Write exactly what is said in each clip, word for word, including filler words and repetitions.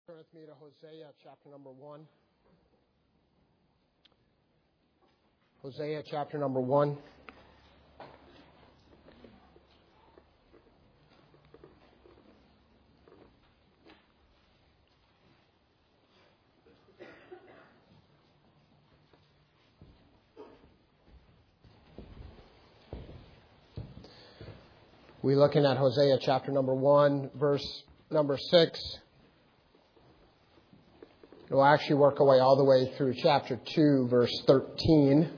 Turn with me to Hosea chapter number one. Hosea chapter number one. We're looking at Hosea chapter number one, verse number six. We'll actually work our way all the way through chapter two, verse thirteen.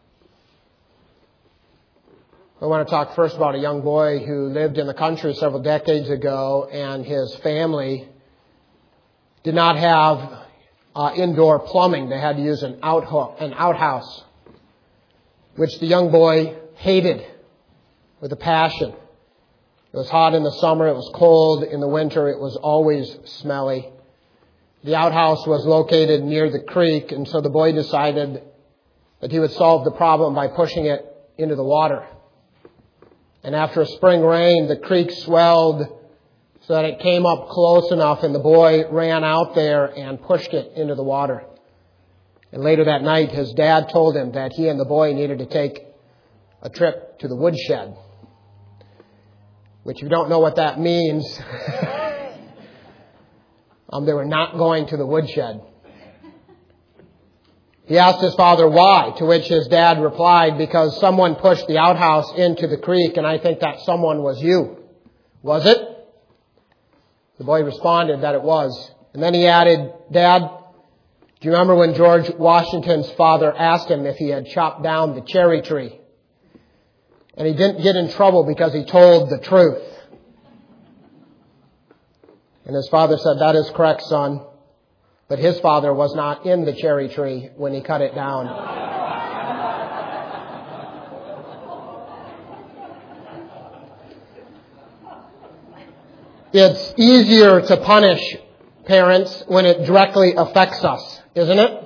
I want to talk first about a young boy who lived in the country several decades ago, and his family did not have uh, indoor plumbing. They had to use an out an outhouse, which the young boy hated with a passion. It was hot in the summer. It was cold in the winter. It was always smelly. The outhouse was located near the creek, and so the boy decided that he would solve the problem by pushing it into the water. And after a spring rain, the creek swelled so that it came up close enough, and the boy ran out there and pushed it into the water. And later that night, his dad told him that he and the boy needed to take a trip to the woodshed. Which, if you don't know what that means, um, they were not going to the woodshed. He asked his father why, to which his dad replied, because someone pushed the outhouse into the creek, and I think that someone was you. Was it? The boy responded that it was. And then he added, Dad, do you remember when George Washington's father asked him if he had chopped down the cherry tree? And he didn't get in trouble because he told the truth. And his father said, that is correct, son. But his father was not in the cherry tree when he cut it down. It's easier to punish parents when it directly affects us, isn't it?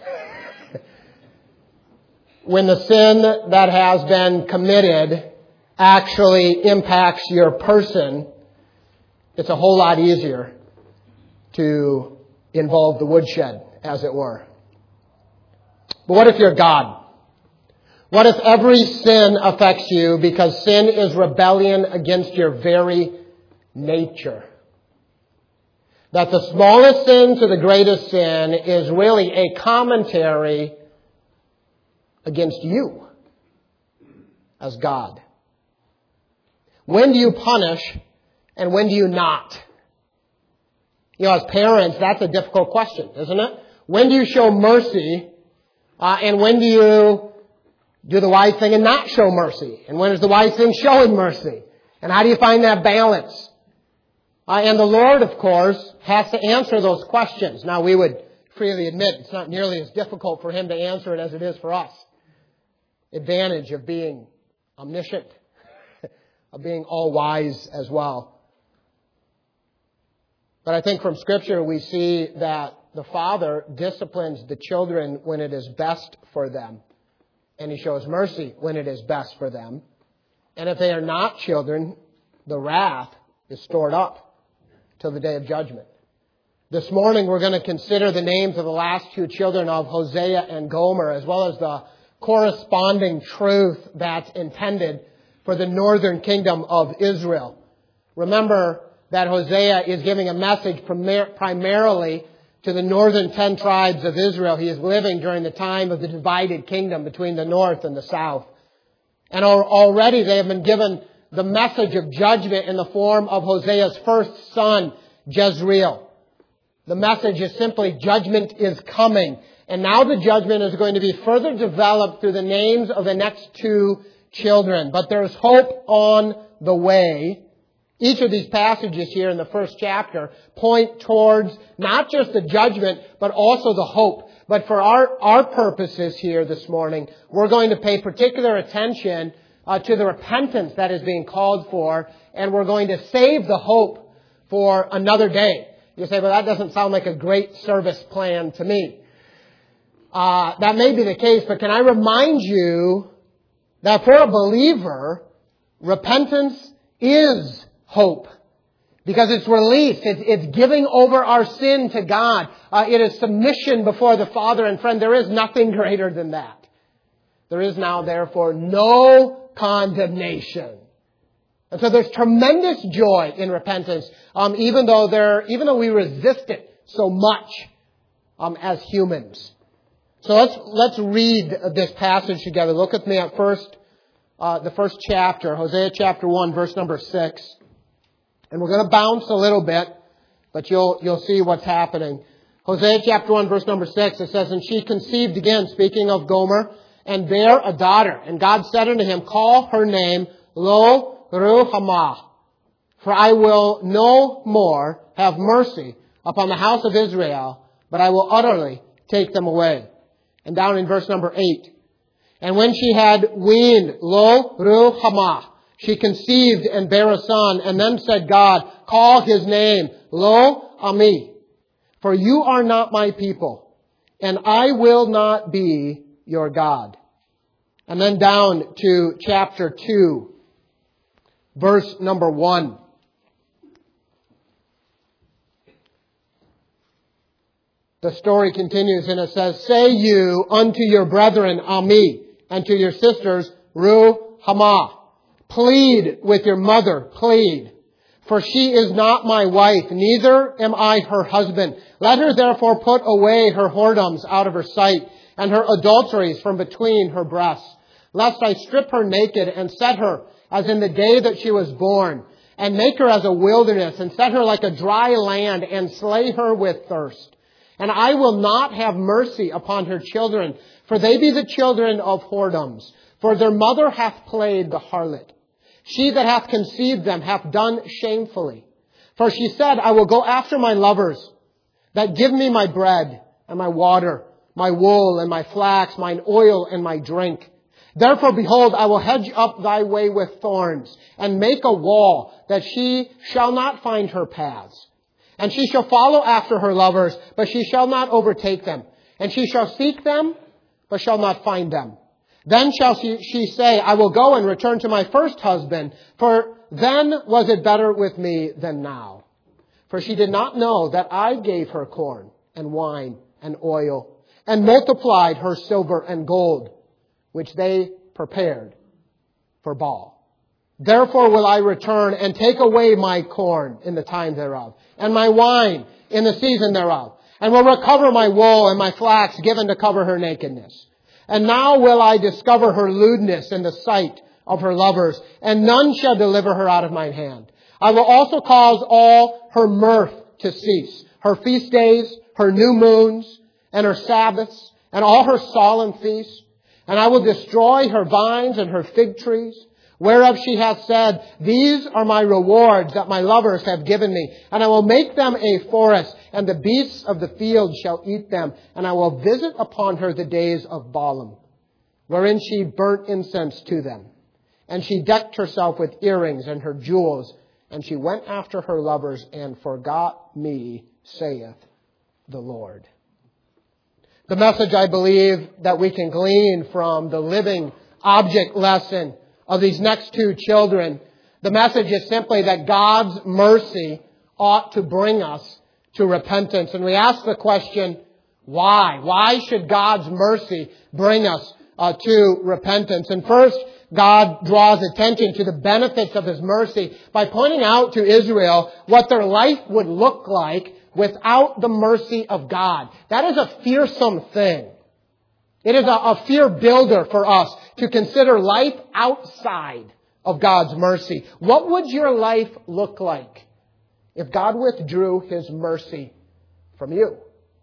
When the sin that has been committed actually impacts your person, it's a whole lot easier to involve the woodshed, as it were. But what if you're God? What if every sin affects you because sin is rebellion against your very nature? That the smallest sin to the greatest sin is really a commentary against you as God. When do you punish and when do you not? You know, as parents, that's a difficult question, isn't it? When do you show mercy uh, and when do you do the wise thing and not show mercy? And when is the wise thing showing mercy? And how do you find that balance? Uh, and the Lord, of course, has to answer those questions. Now, we would freely admit it's not nearly as difficult for Him to answer it as it is for us. Advantage of being omniscient, of being all-wise as well. But I think from Scripture we see that the Father disciplines the children when it is best for them. And He shows mercy when it is best for them. And if they are not children, the wrath is stored up till the day of judgment. This morning we're going to consider the names of the last two children of Hosea and Gomer, as well as the corresponding truth that's intended for the northern kingdom of Israel. Remember that Hosea is giving a message primar- primarily to the northern ten tribes of Israel. He is living during the time of the divided kingdom between the north and the south. And al- already they have been given the message of judgment in the form of Hosea's first son, Jezreel. The message is simply judgment is coming. And now the judgment is going to be further developed through the names of the next two children. But there's hope on the way. Each of these passages here in the first chapter point towards not just the judgment, but also the hope. But for our, our purposes here this morning, we're going to pay particular attention uh, to the repentance that is being called for, and we're going to save the hope for another day. You say, well, that doesn't sound like a great service plan to me. Uh, that may be the case, but can I remind you that for a believer, repentance is hope. Because it's release. It's, it's giving over our sin to God. Uh, it is submission before the Father. And friend, there is nothing greater than that. There is now, therefore, no condemnation. And so there's tremendous joy in repentance, um, even though there, even though we resist it so much um, as humans. So let's let's read this passage together. Look with me at first, uh, the first chapter, Hosea chapter one, verse number six. And we're going to bounce a little bit, but you'll you'll see what's happening. Hosea chapter one, verse number six, it says, "And she conceived again," speaking of Gomer, "and bare a daughter. And God said unto him, Call her name Lo Ruhamah, for I will no more have mercy upon the house of Israel, but I will utterly take them away." And down in verse number eight, "And when she had weaned Lo Ruhamah, she conceived and bare a son, and then said God, Call his name Lo Ami, for you are not my people, and I will not be your God." And then down to chapter two, verse number one. The story continues and it says, "Say you unto your brethren Ami, and to your sisters Ruhamah, plead with your mother, plead. For she is not my wife, neither am I her husband. Let her therefore put away her whoredoms out of her sight, and her adulteries from between her breasts. Lest I strip her naked, and set her as in the day that she was born, and make her as a wilderness, and set her like a dry land, and slay her with thirst. And I will not have mercy upon her children, for they be the children of whoredoms. For their mother hath played the harlot. She that hath conceived them hath done shamefully. For she said, I will go after my lovers, that give me my bread and my water, my wool and my flax, mine oil and my drink. Therefore, behold, I will hedge up thy way with thorns, and make a wall, that she shall not find her paths. And she shall follow after her lovers, but she shall not overtake them. And she shall seek them, but shall not find them. Then shall she, she say, I will go and return to my first husband, for then was it better with me than now. For she did not know that I gave her corn and wine and oil, and multiplied her silver and gold, which they prepared for Baal. Therefore will I return and take away my corn in the time thereof, and my wine in the season thereof, and will recover my wool and my flax given to cover her nakedness. And now will I discover her lewdness in the sight of her lovers, and none shall deliver her out of mine hand. I will also cause all her mirth to cease, her feast days, her new moons, and her Sabbaths, and all her solemn feasts. And I will destroy her vines and her fig trees, whereof she hath said, These are my rewards that my lovers have given me. And I will make them a forest, and the beasts of the field shall eat them. And I will visit upon her the days of Balaam, wherein she burnt incense to them. And she decked herself with earrings and her jewels. And she went after her lovers and forgot me, saith the Lord." The message, I believe, that we can glean from the living object lesson of these next two children, the message is simply that God's mercy ought to bring us to repentance. And we ask the question, why? Why should God's mercy bring us uh, to repentance? And first, God draws attention to the benefits of His mercy by pointing out to Israel what their life would look like without the mercy of God. That is a fearsome thing. It is a, a fear builder for us to consider life outside of God's mercy. What would your life look like if God withdrew His mercy from you?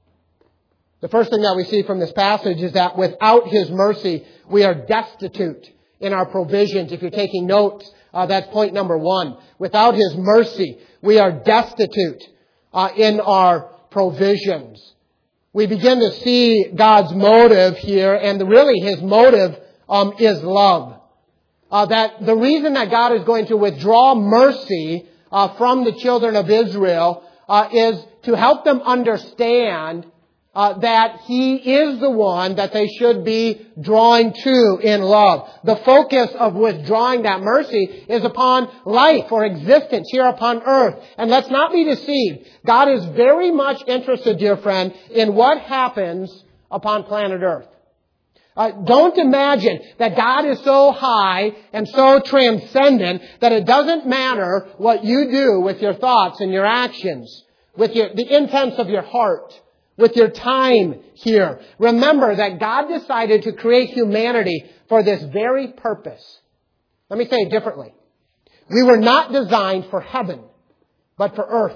The first thing that we see from this passage is that without His mercy, we are destitute in our provisions. If you're taking notes, uh, that's point number one. Without His mercy, we are destitute uh, in our provisions. We begin to see God's motive here, and really His motive um, is love. Uh, that the reason that God is going to withdraw mercy uh, from the children of Israel uh, is to help them understand uh, that He is the one that they should be drawing to in love. The focus of withdrawing that mercy is upon life or existence here upon earth. And let's not be deceived. God is very much interested, dear friend, in what happens upon planet earth. Uh, don't imagine that God is so high and so transcendent that it doesn't matter what you do with your thoughts and your actions, with your, the intents of your heart, with your time here. Remember that God decided to create humanity for this very purpose. Let me say it differently. We were not designed for heaven, but for earth.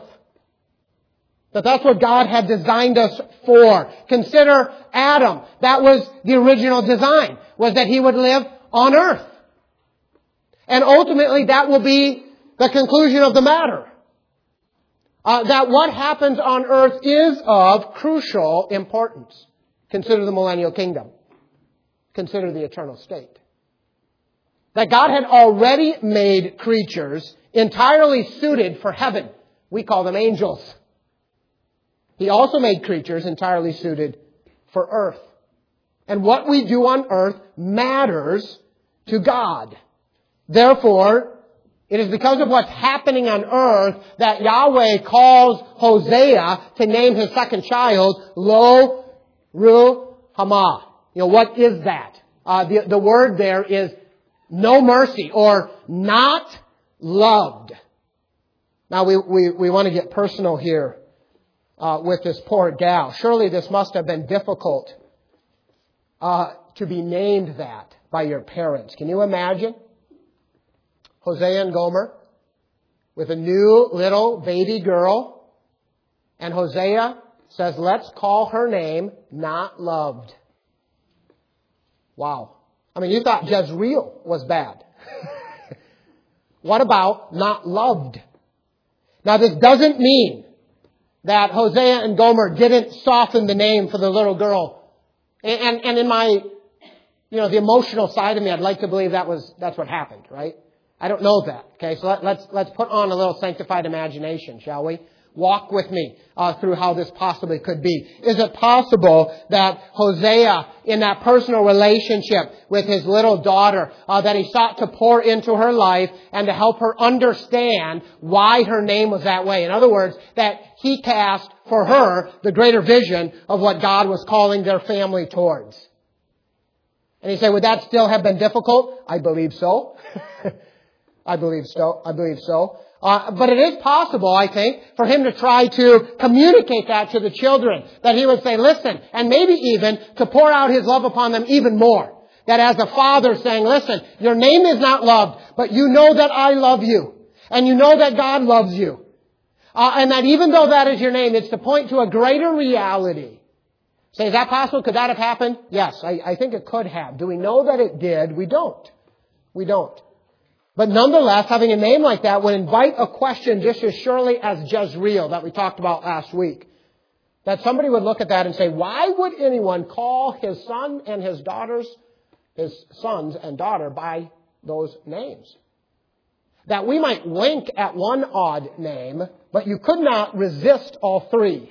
But that's what God had designed us for. Consider Adam. That was the original design, was that he would live on earth. And ultimately that will be the conclusion of the matter. Uh, that what happens on earth is of crucial importance. Consider the millennial kingdom. Consider the eternal state. That God had already made creatures entirely suited for heaven. We call them angels. He also made creatures entirely suited for earth. And what we do on earth matters to God. Therefore, it is because of what's happening on earth that Yahweh calls Hosea to name his second child Lo Ruhamah. You know, what is that? Uh, the, the word there is no mercy or not loved. Now we, we, we want to get personal here. Uh, with this poor gal. Surely this must have been difficult uh, to be named that by your parents. Can you imagine? Hosea and Gomer with a new little baby girl. And Hosea says, let's call her name Not Loved. Wow. I mean, you thought Jezreel was bad. What about Not Loved? Now this doesn't mean that Hosea and Gomer didn't soften the name for the little girl. And, and, and in my, you know, the emotional side of me, I'd like to believe that was, that's what happened, right? I don't know that. Okay, so let, let's, let's put on a little sanctified imagination, shall we? Walk with me uh, through how this possibly could be. Is it possible that Hosea, in that personal relationship with his little daughter, uh, that he sought to pour into her life and to help her understand why her name was that way? In other words, that he cast for her the greater vision of what God was calling their family towards. And you say, would that still have been difficult? I believe so. I believe so. I believe so. Uh, but it is possible, I think, for him to try to communicate that to the children. That he would say, listen, and maybe even to pour out his love upon them even more. That as a father saying, listen, your name is not loved, but you know that I love you. And you know that God loves you. Uh, and that even though that is your name, it's to point to a greater reality. Say, is that possible? Could that have happened? Yes, I, I think it could have. Do we know that it did? We don't. We don't. But nonetheless, having a name like that would invite a question just as surely as Jezreel that we talked about last week. That somebody would look at that and say, why would anyone call his son and his daughters, his sons and daughter by those names? That we might wink at one odd name, but you could not resist all three.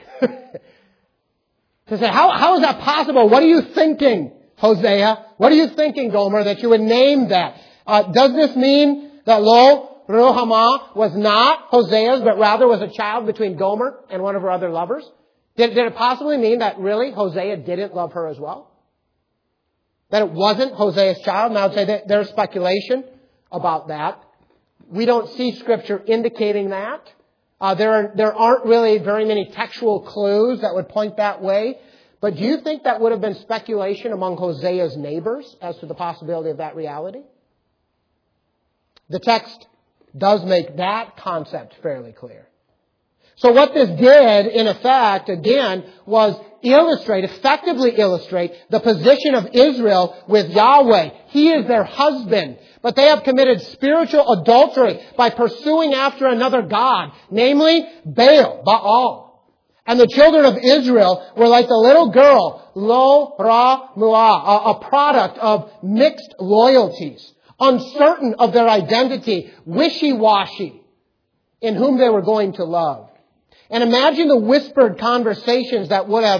To say, how, how is that possible? What are you thinking, Hosea? What are you thinking, Gomer, that you would name that? Uh, does this mean that Lo Ruhamah was not Hosea's, but rather was a child between Gomer and one of her other lovers? Did, did it possibly mean that really Hosea didn't love her as well? That it wasn't Hosea's child? Now I would say that there's speculation about that. We don't see Scripture indicating that. Uh, there are, there aren't really very many textual clues that would point that way. But do you think that would have been speculation among Hosea's neighbors as to the possibility of that reality? The text does make that concept fairly clear. So what this did, in effect, again, was illustrate, effectively illustrate the position of Israel with Yahweh. He is their husband, but they have committed spiritual adultery by pursuing after another god, namely Baal, Baal. And the children of Israel were like the little girl, Lo Ra Muah, a product of mixed loyalties. Uncertain of their identity, wishy-washy, in whom they were going to love. And imagine the whispered conversations that would have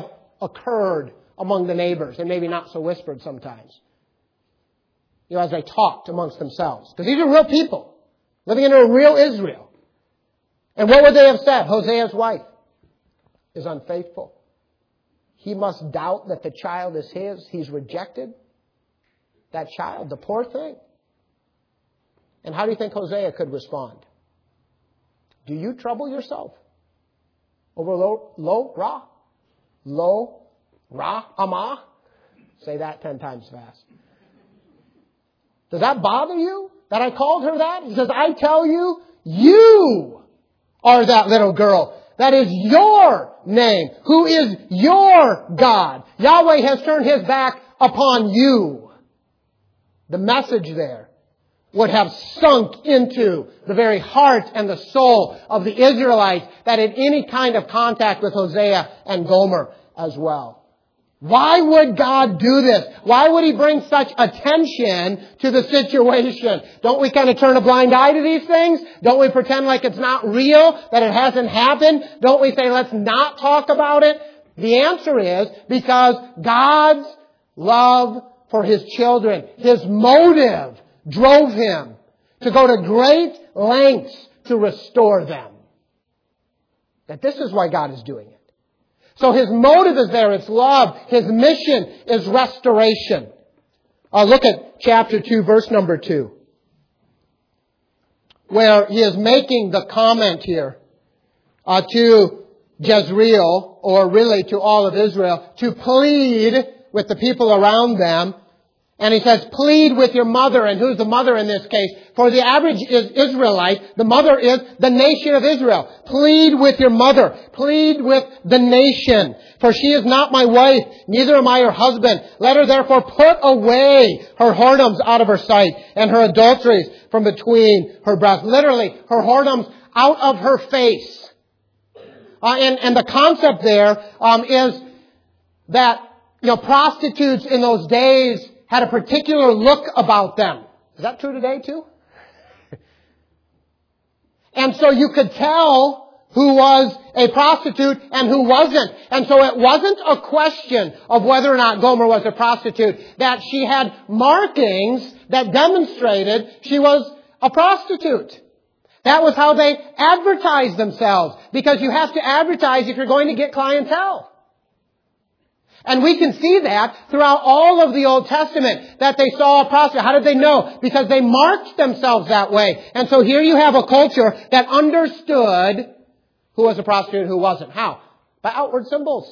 occurred among the neighbors, and maybe not so whispered sometimes. You know, as they talked amongst themselves. Because these are real people, living in a real Israel. And what would they have said? Hosea's wife is unfaithful. He must doubt that the child is his. He's rejected that child, the poor thing. And how do you think Hosea could respond? Do you trouble yourself over lo, lo ra? Lo ra amah? Say that ten times fast. Does that bother you that I called her that? He says, I tell you, you are that little girl. That is your name. Who is your God? Yahweh has turned His back upon you. The message there would have sunk into the very heart and the soul of the Israelites that had any kind of contact with Hosea and Gomer as well. Why would God do this? Why would He bring such attention to the situation? Don't we kind of turn a blind eye to these things? Don't we pretend like it's not real, that it hasn't happened? Don't we say, let's not talk about it? The answer is because God's love for His children, His motive drove Him to go to great lengths to restore them. That this is why God is doing it. So His motive is there. It's love. His mission is restoration. Uh, look at chapter two, verse number two. Where He is making the comment here uh, to Jezreel, or really to all of Israel, to plead with the people around them. And He says, plead with your mother. And who's the mother in this case? For the average Israelite, the mother is the nation of Israel. Plead with your mother. Plead with the nation. For she is not my wife, neither am I her husband. Let her therefore put away her whoredoms out of her sight, and her adulteries from between her breasts. Literally, her whoredoms out of her face. Uh, and, and the concept there um, is that, you know, prostitutes in those days had a particular look about them. Is that true today too? And so you could tell who was a prostitute and who wasn't. And so it wasn't a question of whether or not Gomer was a prostitute, that she had markings that demonstrated she was a prostitute. That was how they advertised themselves, because you have to advertise if you're going to get clientele. And we can see that throughout all of the Old Testament, that they saw a prostitute. How did they know? Because they marked themselves that way. And so here you have a culture that understood who was a prostitute and who wasn't. How? By outward symbols.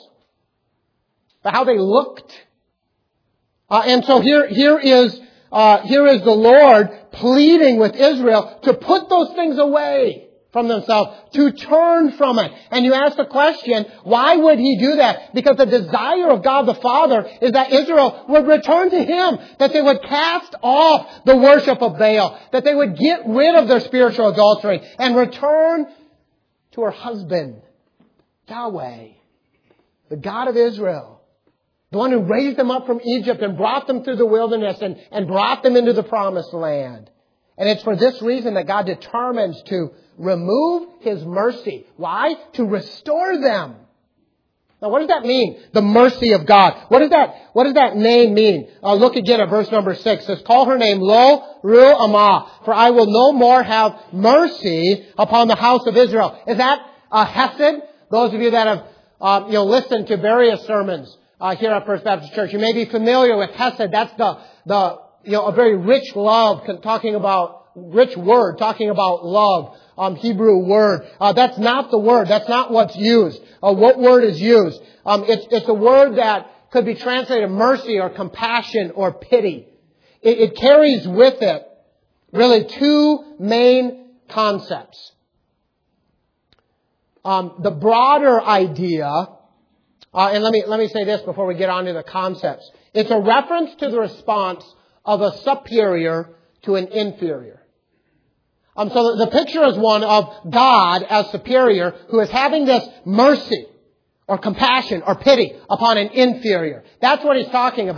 By how they looked. Uh, and so here, here is, uh, here is the Lord pleading with Israel to put those things away from themselves, to turn from it. And you ask the question, why would He do that? Because the desire of God the Father is that Israel would return to Him, that they would cast off the worship of Baal, that they would get rid of their spiritual adultery and return to her husband, Yahweh, the God of Israel, the one who raised them up from Egypt and brought them through the wilderness and, and brought them into the promised land. And it's for this reason that God determines to remove His mercy. Why? To restore them. Now, what does that mean? The mercy of God. What does that, what does that name mean? Uh, look again at verse number six. It says, call her name Lo Ru Amah, for I will no more have mercy upon the house of Israel. Is that uh, Hesed? Those of you that have uh, you know, listened to various sermons uh, here at First Baptist Church, you may be familiar with Hesed. That's the, the you know, a very rich love, talking about, rich word, talking about love. Um, Hebrew word. Uh, that's not the word. That's not what's used. Uh, what word is used? Um, it's, it's a word that could be translated mercy or compassion or pity. It, it carries with it really two main concepts. Um, the broader idea, uh, and let me, let me say this before we get on to the concepts. It's a reference to the response of a superior to an inferior. Um, so the, the picture is one of God as superior who is having this mercy or compassion or pity upon an inferior. That's what He's talking about.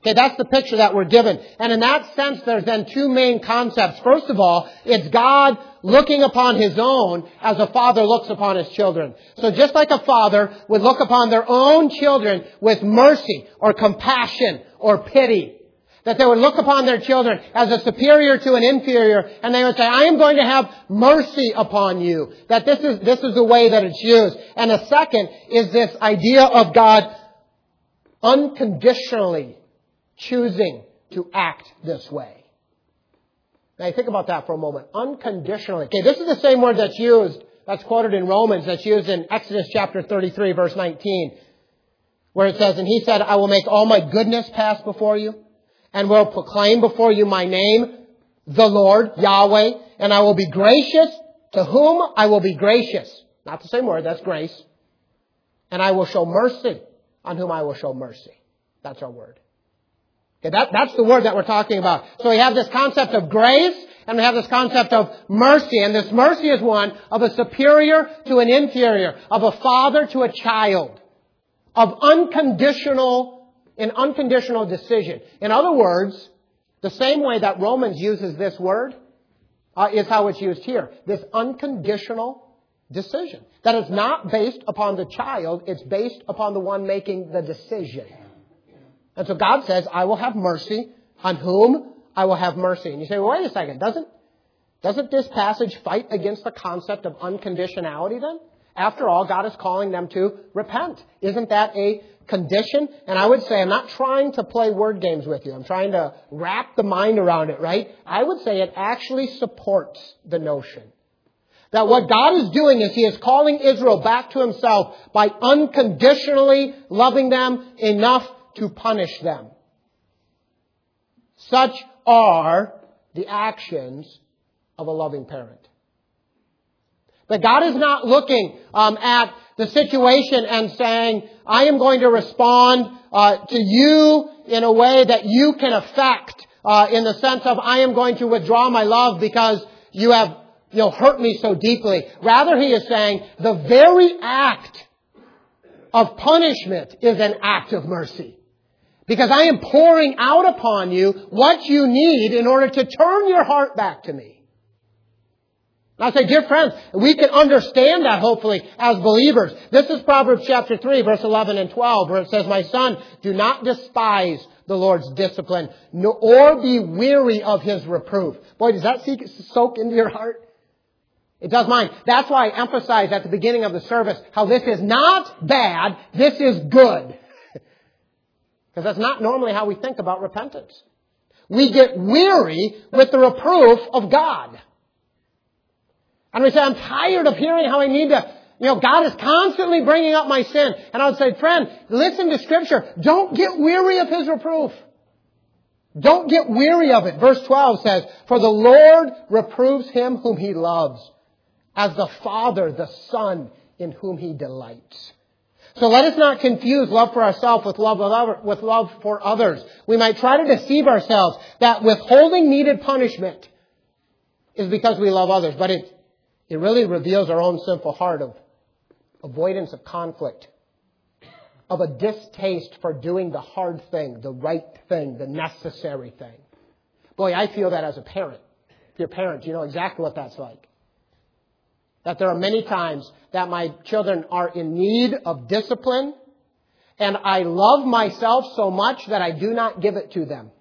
Okay, that's the picture that we're given. And in that sense, there's then two main concepts. First of all, it's God looking upon His own as a father looks upon his children. So just like a father would look upon their own children with mercy or compassion or pity, that they would look upon their children as a superior to an inferior, and they would say, I am going to have mercy upon you. That this is, this is the way that it's used. And a second is this idea of God unconditionally choosing to act this way. Now, think about that for a moment. Unconditionally. Okay, this is the same word that's used, that's quoted in Romans, that's used in Exodus chapter thirty-three, verse nineteen, where it says, and He said, I will make all my goodness pass before you, and will proclaim before you my name, the Lord, Yahweh, and I will be gracious to whom I will be gracious. Not the same word, that's grace. And I will show mercy on whom I will show mercy. That's our word. Okay, that, that's the word that we're talking about. So we have this concept of grace, and we have this concept of mercy. And this mercy is one of a superior to an inferior, of a father to a child, of unconditional, an unconditional decision. In other words, the same way that Romans uses this word uh, is how it's used here. This unconditional decision. That is not based upon the child, it's based upon the one making the decision. And so God says, I will have mercy on whom I will have mercy. And you say, well, wait a second, doesn't, doesn't this passage fight against the concept of unconditionality then? After all, God is calling them to repent. Isn't that a condition? And I would say, I'm not trying to play word games with you. I'm trying to wrap the mind around it, right? I would say it actually supports the notion that what God is doing is He is calling Israel back to Himself by unconditionally loving them enough to punish them. Such are the actions of a loving parent. But God is not looking um, at the situation and saying, I am going to respond uh, to you in a way that you can affect, uh, in the sense of I am going to withdraw my love because you have you know, hurt me so deeply. Rather, He is saying the very act of punishment is an act of mercy. Because I am pouring out upon you what you need in order to turn your heart back to me. And I say, dear friends, we can understand that hopefully as believers. This is Proverbs chapter three, verse eleven and twelve, where it says, my son, do not despise the Lord's discipline, nor be weary of His reproof. Boy, does that soak into your heart? It does mine. That's why I emphasize at the beginning of the service how this is not bad, this is good. Because that's not normally how we think about repentance. We get weary with the reproof of God. And we say, I'm tired of hearing how I need to, you know, God is constantly bringing up my sin. And I would say, friend, listen to Scripture. Don't get weary of His reproof. Don't get weary of it. Verse twelve says, for the Lord reproves him whom He loves, as the Father the Son in whom He delights. So let us not confuse love for ourselves with love, of other, with love for others. We might try to deceive ourselves that withholding needed punishment is because we love others. But it, it really reveals our own sinful heart of avoidance of conflict, of a distaste for doing the hard thing, the right thing, the necessary thing. Boy, I feel that as a parent. If you're a parent, you know exactly what that's like. That there are many times that my children are in need of discipline, and I love myself so much that I do not give it to them.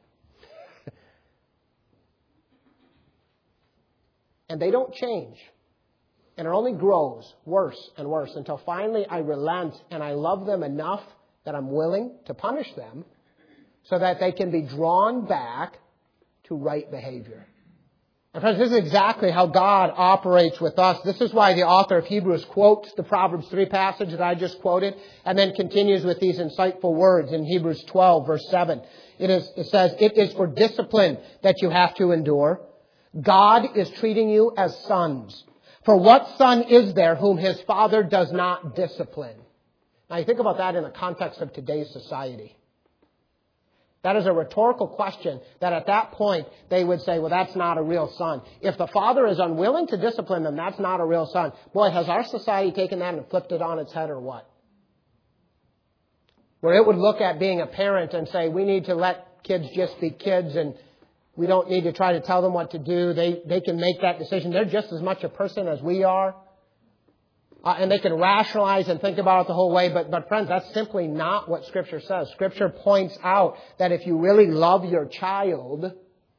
And they don't change. And it only grows worse and worse until finally I relent and I love them enough that I'm willing to punish them so that they can be drawn back to right behavior. And friends, this is exactly how God operates with us. This is why the author of Hebrews quotes the Proverbs three passage that I just quoted and then continues with these insightful words in Hebrews twelve, verse seven. It, is, it says, it is for discipline that you have to endure. God is treating you as sons. For what son is there whom his father does not discipline? Now you think about that in the context of today's society. That is a rhetorical question that at that point they would say, well, that's not a real son. If the father is unwilling to discipline them, that's not a real son. Boy, has our society taken that and flipped it on its head or what? Where it would look at being a parent and say, we need to let kids just be kids and we don't need to try to tell them what to do. They, they can make that decision. They're just as much a person as we are. Uh, and they can rationalize and think about it the whole way. But, but friends, that's simply not what Scripture says. Scripture points out that if you really love your child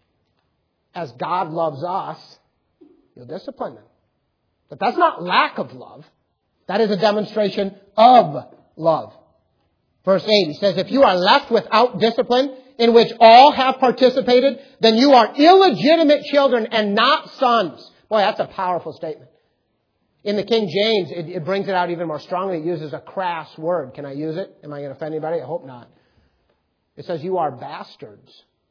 as God loves us, you'll discipline them. But that's not lack of love. That is a demonstration of love. Verse eight, he says, if you are left without discipline in which all have participated, then you are illegitimate children and not sons. Boy, that's a powerful statement. In the King James, it, it brings it out even more strongly. It uses a crass word. Can I use it? Am I going to offend anybody? I hope not. It says you are bastards.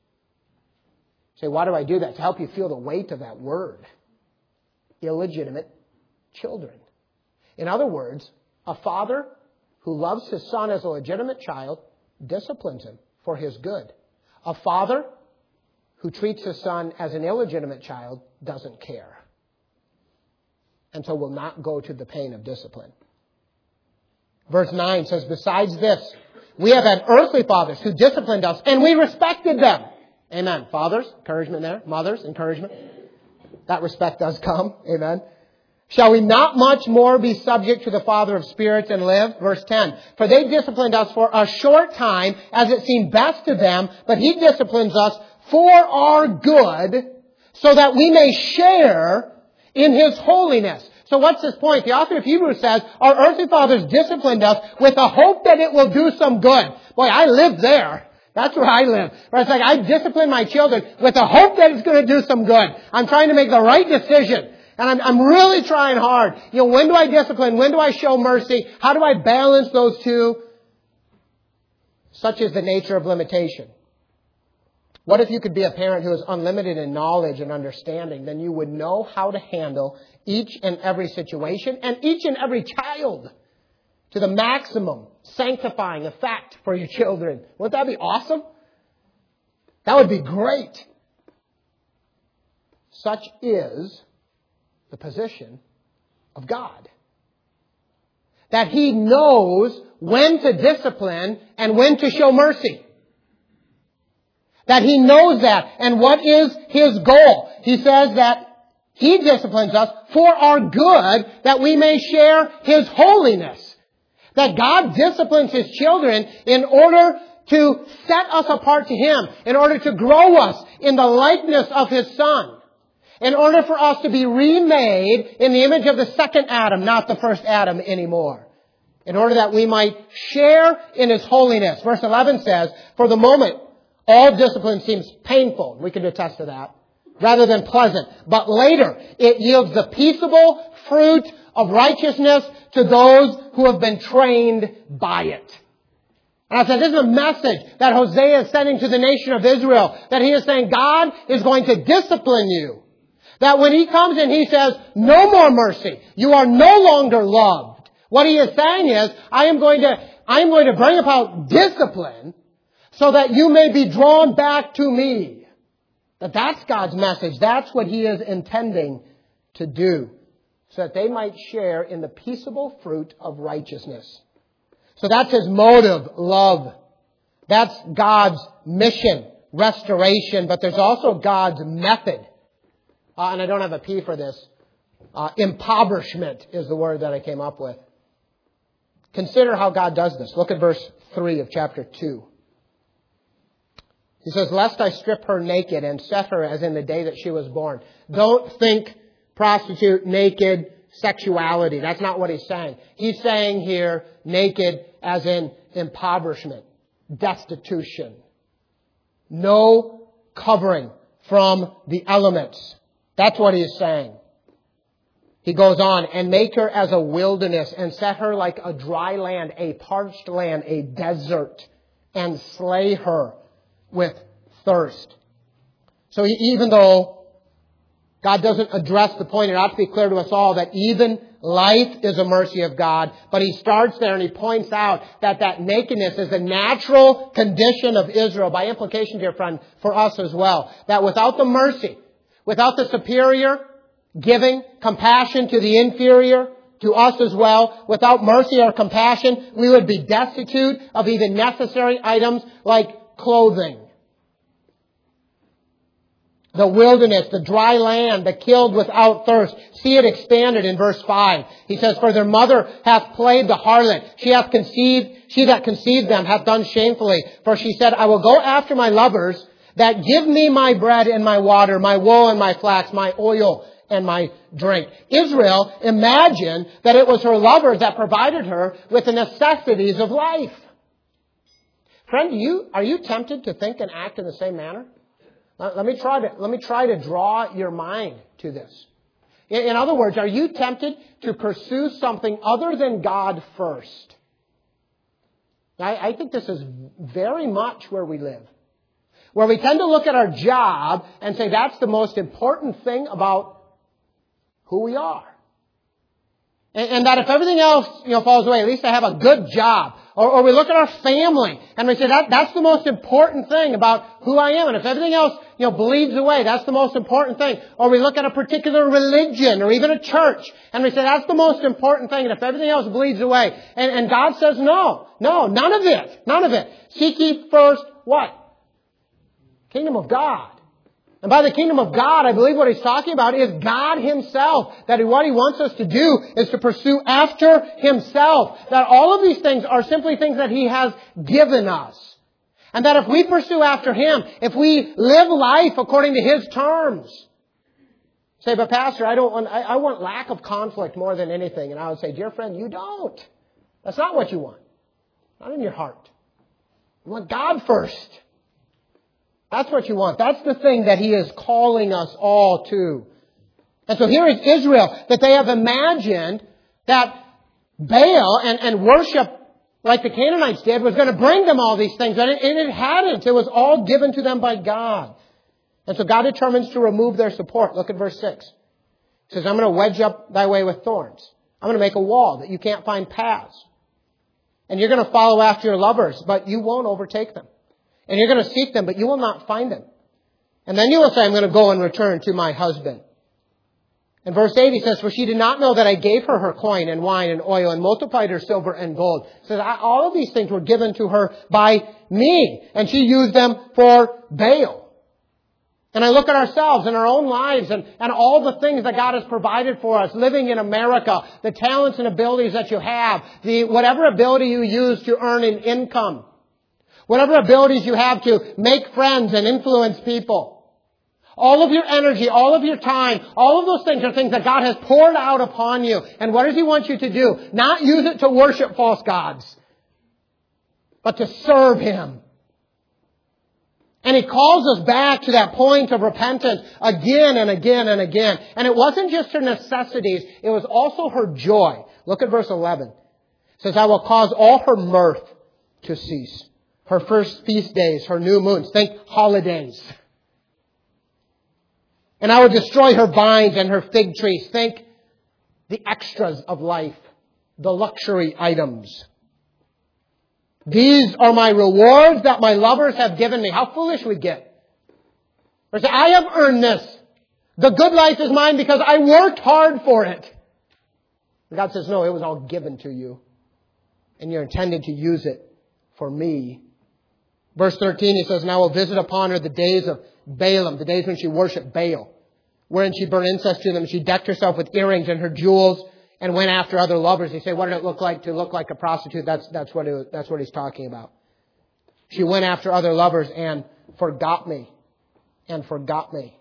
Say, why do I do that? To help you feel the weight of that word. Illegitimate children. In other words, a father who loves his son as a legitimate child disciplines him for his good. A father who treats his son as an illegitimate child doesn't care. And so will not go to the pain of discipline. Verse nine says, besides this, we have had earthly fathers who disciplined us, and we respected them. Amen. Fathers, encouragement there. Mothers, encouragement. That respect does come. Amen. Shall we not much more be subject to the Father of spirits and live? Verse ten. For they disciplined us for a short time, as it seemed best to them, but He disciplines us for our good, so that we may share in His holiness. So what's this point? The author of Hebrews says, our earthly fathers disciplined us with the hope that it will do some good. Boy, I live there. That's where I live. It's like I discipline my children with the hope that it's going to do some good. I'm trying to make the right decision. And I'm, I'm really trying hard. You know, when do I discipline? When do I show mercy? How do I balance those two? Such is the nature of limitation. What if you could be a parent who is unlimited in knowledge and understanding? Then you would know how to handle each and every situation and each and every child to the maximum sanctifying effect for your children. Wouldn't that be awesome? That would be great. Such is the position of God. That He knows when to discipline and when to show mercy. That He knows that. And what is His goal? He says that He disciplines us for our good, that we may share His holiness. That God disciplines His children in order to set us apart to Him, in order to grow us in the likeness of His Son, in order for us to be remade in the image of the second Adam, not the first Adam anymore, in order that we might share in His holiness. Verse eleven says, for the moment, all discipline seems painful. We can attest to that. Rather than pleasant. But later, it yields the peaceable fruit of righteousness to those who have been trained by it. And I said, this is a message that Hosea is sending to the nation of Israel. That he is saying, God is going to discipline you. That when He comes and He says, no more mercy. You are no longer loved. What He is saying is, I am going to, I am going to bring about discipline so that you may be drawn back to Me. That that's God's message. That's what He is intending to do. So that they might share in the peaceable fruit of righteousness. So that's His motive, love. That's God's mission, restoration. But there's also God's method. Uh, and I don't have a P for this. Uh, impoverishment is the word that I came up with. Consider how God does this. Look at verse three of chapter two. He says, lest I strip her naked and set her as in the day that she was born. Don't think prostitute, naked, sexuality. That's not what he's saying. He's saying here naked as in impoverishment, destitution. No covering from the elements. That's what he is saying. He goes on, and make her as a wilderness and set her like a dry land, a parched land, a desert, and slay her with thirst. So even though God doesn't address the point, it ought to be clear to us all that even life is a mercy of God. But He starts there and He points out that that nakedness is a natural condition of Israel. By implication, dear friend, for us as well. That without the mercy, without the superior giving compassion to the inferior, to us as well, without mercy or compassion, we would be destitute of even necessary items like clothing. the wilderness, the dry land, the killed without thirst. See it expanded in verse five. He says, for their mother hath played the harlot. She hath conceived, she that conceived them hath done shamefully. For she said, I will go after my lovers that give me my bread and my water, my wool and my flax, my oil and my drink. Israel imagined that it was her lovers that provided her with the necessities of life. Friend, you, are you tempted to think and act in the same manner? Let me try to, let me try to draw your mind to this. In, in other words, are you tempted to pursue something other than God first? I, I think this is very much where we live. Where we tend to look at our job and say that's the most important thing about who we are. And, and that if everything else, you know, falls away, at least I have a good job. Or, or we look at our family and we say that that's the most important thing about who I am. And if everything else, you know, bleeds away, that's the most important thing. Or we look at a particular religion or even a church and we say that's the most important thing. And if everything else bleeds away. And, and God says no, no, none of it, none of it. Seek ye first what? Kingdom of God. And by the kingdom of God, I believe what he's talking about is God himself. That what he wants us to do is to pursue after himself. That all of these things are simply things that he has given us. And that if we pursue after him, if we live life according to his terms. Say, but Pastor, I don't want, I, I want lack of conflict more than anything. And I would say, dear friend, you don't. That's not what you want. Not in your heart. You want God first. That's what you want. That's the thing that he is calling us all to. And so here is Israel, that they have imagined that Baal and, and worship like the Canaanites did was going to bring them all these things. And it, and it hadn't. It was all given to them by God. And so God determines to remove their support. Look at verse six. He says, I'm going to wedge up thy way with thorns. I'm going to make a wall that you can't find paths. And you're going to follow after your lovers, but you won't overtake them. And you're going to seek them, but you will not find them. And then you will say, I'm going to go and return to my husband. In verse eight, he says, for she did not know that I gave her her coin and wine and oil and multiplied her silver and gold. He says, all of these things were given to her by me. And she used them for Baal. And I look at ourselves and our own lives and, and all the things that God has provided for us, living in America, the talents and abilities that you have, the whatever ability you use to earn an income. Whatever abilities you have to make friends and influence people. All of your energy, all of your time, all of those things are things that God has poured out upon you. And what does he want you to do? Not use it to worship false gods, but to serve him. And he calls us back to that point of repentance again and again and again. And it wasn't just her necessities, it was also her joy. Look at verse eleven. It says, I will cause all her mirth to cease. Her first feast days, her new moons. Think holidays. And I will destroy her vines and her fig trees. Think the extras of life. The luxury items. These are my rewards that my lovers have given me. How foolish we get. Or say, I have earned this. The good life is mine because I worked hard for it. And God says, no, it was all given to you. And you're intended to use it for me. Verse thirteen, he says, and I will visit upon her the days of Balaam, the days when she worshipped Baal, wherein she burned incense to them. She decked herself with earrings and her jewels and went after other lovers. You say, what did it look like to look like a prostitute? That's, that's, what, it, that's what he's talking about. She went after other lovers and forgot me. And forgot me.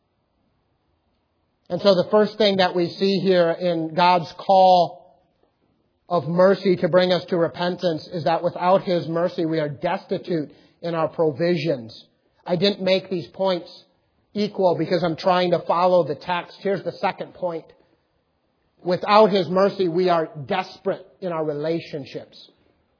And so the first thing that we see here in God's call of mercy to bring us to repentance is that without his mercy we are destitute in our provisions. I didn't make these points equal because I'm trying to follow the text. Here's the second point. Without his mercy we are desperate in our relationships.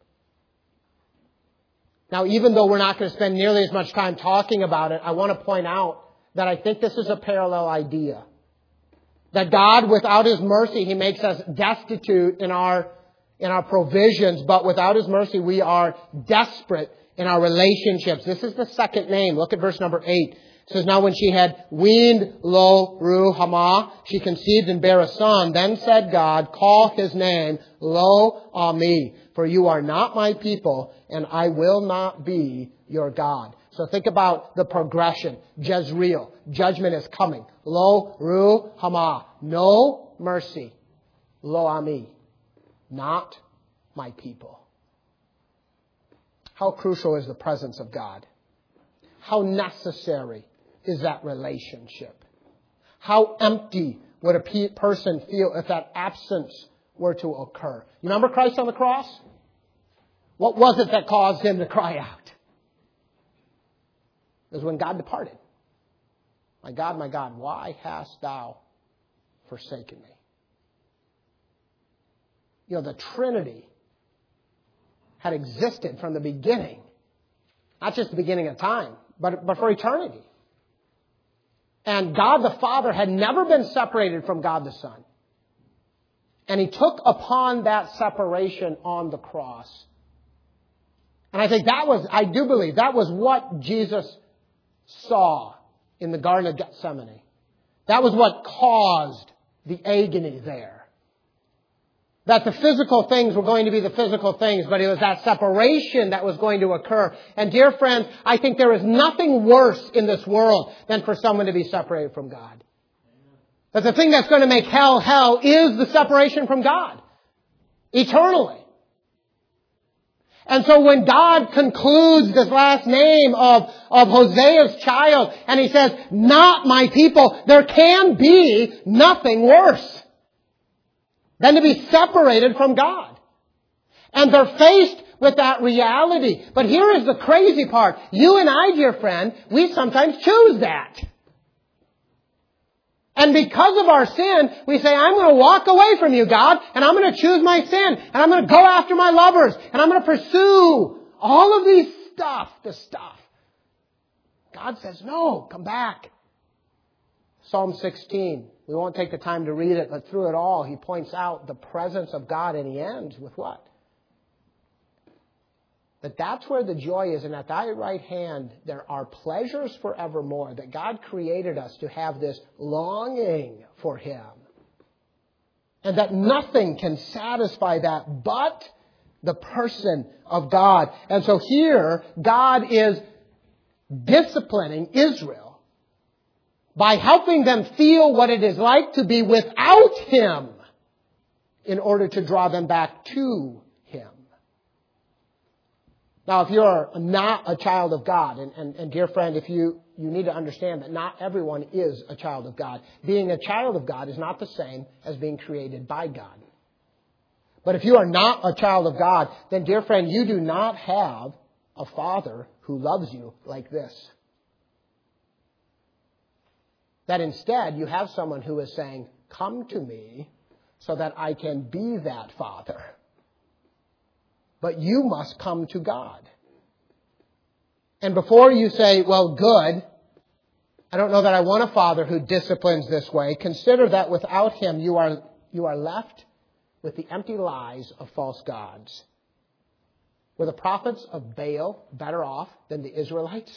Now, even though we're not going to spend nearly as much time talking about it, I want to point out that I think this is a parallel idea. That God, without his mercy, he makes us destitute in our in our provisions, but without his mercy, we are desperate in our relationships. This is the second name. Look at verse number eight. It says, now when she had weaned Lo Ruhamah, she conceived and bare a son. Then said God, call his name Lo Ami, for you are not my people, and I will not be your God. So think about the progression. Jezreel. Judgment is coming. Lo, Ru, Hama. No mercy. Lo, Ami. Not my people. How crucial is the presence of God? How necessary is that relationship? How empty would a pe- person feel if that absence were to occur? You remember Christ on the cross? What was it that caused him to cry out? It was when God departed. My God, my God, why hast thou forsaken me? You know, the Trinity had existed from the beginning. Not just the beginning of time, but, but for eternity. And God the Father had never been separated from God the Son. And He took upon that separation on the cross. And I think that was, I do believe, that was what Jesus saw in the Garden of Gethsemane. That was what caused the agony there. That the physical things were going to be the physical things, but it was that separation that was going to occur. And dear friends, I think there is nothing worse in this world than for someone to be separated from God. But the thing that's going to make hell hell is the separation from God. Eternally. And so when God concludes this last name of, of Hosea's child, and He says, not my people, there can be nothing worse than to be separated from God. And they're faced with that reality. But here is the crazy part. You and I, dear friend, we sometimes choose that. And because of our sin, we say, I'm going to walk away from you, God, and I'm going to choose my sin, and I'm going to go after my lovers, and I'm going to pursue all of these stuff, the stuff. God says, no, come back. Psalm sixteen. We won't take the time to read it, but through it all, he points out the presence of God, and he ends with what? That that's where the joy is, and at thy right hand there are pleasures forevermore. That God created us to have this longing for Him. And that nothing can satisfy that but the person of God. And so here, God is disciplining Israel by helping them feel what it is like to be without Him in order to draw them back to Him. Now, if you're not a child of God, and, and, and dear friend, if you, you need to understand that not everyone is a child of God. Being a child of God is not the same as being created by God. But if you are not a child of God, then dear friend, you do not have a Father who loves you like this. That instead, you have someone who is saying, come to me so that I can be that Father. But you must come to God. And before you say, well, good, I don't know that I want a Father who disciplines this way, consider that without Him you are, you are left with the empty lies of false gods. Were the prophets of Baal better off than the Israelites?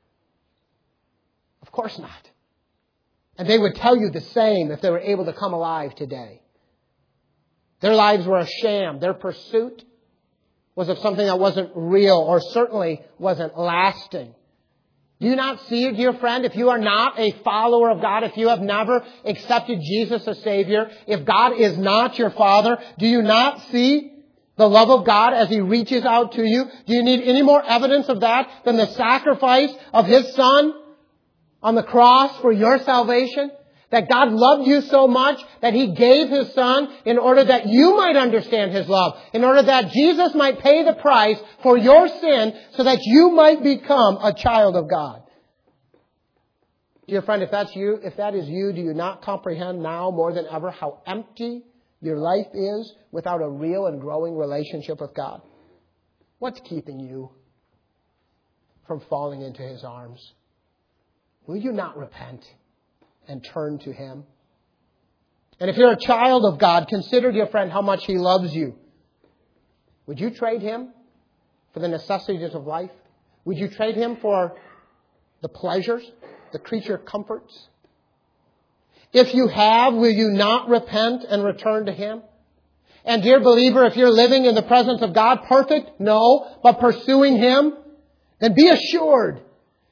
Of course not. And they would tell you the same if they were able to come alive today. Their lives were a sham. Their pursuit was of something that wasn't real or certainly wasn't lasting. Do you not see it, dear friend? If you are not a follower of God, if you have never accepted Jesus as Savior, if God is not your Father, do you not see the love of God as He reaches out to you? Do you need any more evidence of that than the sacrifice of His Son on the cross for your salvation? That God loved you so much that He gave His Son in order that you might understand His love. In order that Jesus might pay the price for your sin so that you might become a child of God. Dear friend, if that's you, if that is you, do you not comprehend now more than ever how empty your life is without a real and growing relationship with God? What's keeping you from falling into His arms? Will you not repent and turn to Him? And if you're a child of God, consider, dear friend, how much He loves you. Would you trade Him for the necessities of life? Would you trade Him for the pleasures, the creature comforts? If you have, will you not repent and return to Him? And dear believer, if you're living in the presence of God, perfect? No, but pursuing Him, then be assured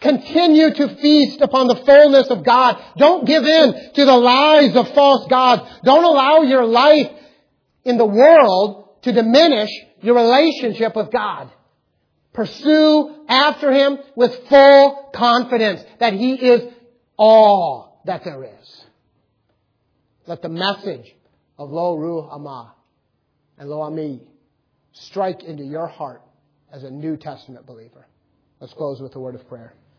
Continue to feast upon the fullness of God. Don't give in to the lies of false gods. Don't allow your life in the world to diminish your relationship with God. Pursue after Him with full confidence that He is all that there is. Let the message of Lo Ruach Amah and Lo Ami strike into your heart as a New Testament believer. Let's close with a word of prayer.